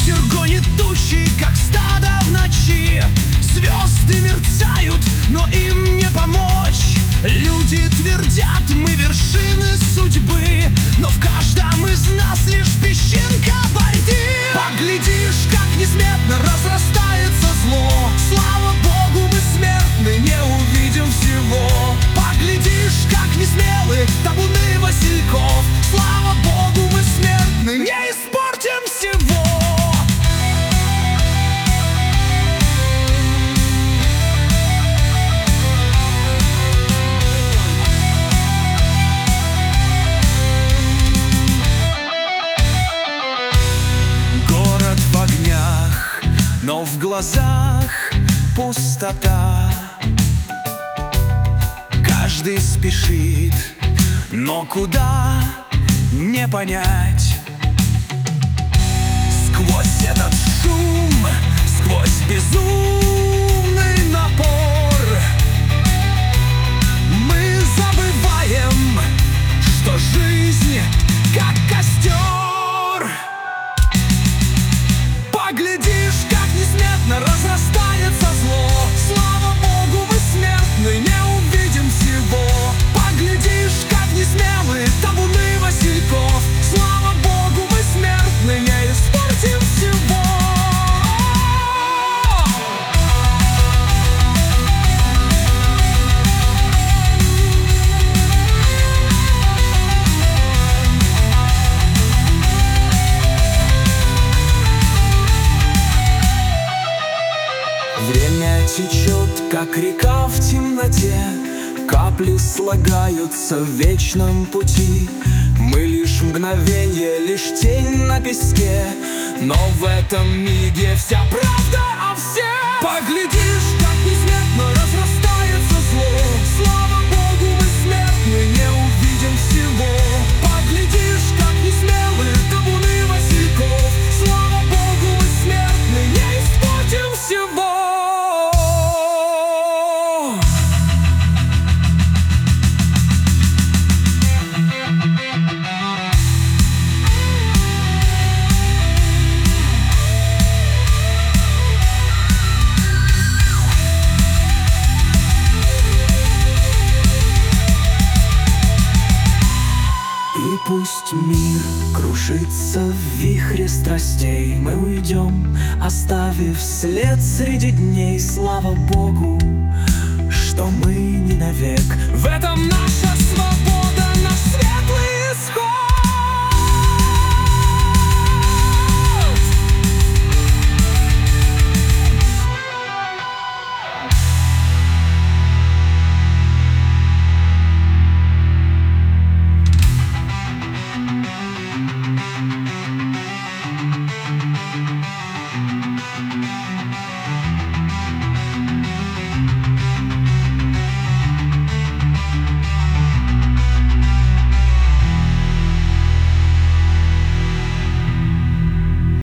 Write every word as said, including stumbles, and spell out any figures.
Ветер гонит тучи, как стадо в ночи. Звезды мерцают, но им не помочь. Люди твердят, мы вершины судьбы, но в каждом из нас лишь песчинка борьбы. Поглядишь, как несметно разрастается зло. Слава Богу, мы смертны, не увидим всего. Поглядишь, как несмелы табуны васильков. Слава Богу, мы смертны, не испортим всего. Но в глазах пустота. Каждый спешит, но куда — не понять. Сквозь этот шум, сквозь безумный напор мы забываем, что жизнь как костер. Поглядишь, как несметно разрастается зло. Слава Богу, мы смертны, не увидим всего. Поглядишь, как несмелы табуны васильков. Слава Богу, мы смертны, не испортим всего. Время течет, как река в темноте. Капли слагаются в вечном пути. Мы лишь мгновенье, лишь тень на песке, но в этом миге вся правда о всех. Поглядишь, как несметно разрастается зло. Слава Богу, мы смертны, не увидим всего. Поглядишь, как несмелы табуны васильков. Слава Богу, мы смертны, не испортим всего. Пусть мир крушится в вихре страстей, мы уйдем, оставив след среди дней. Слава Богу, что мы не навек. В этом наша свобода.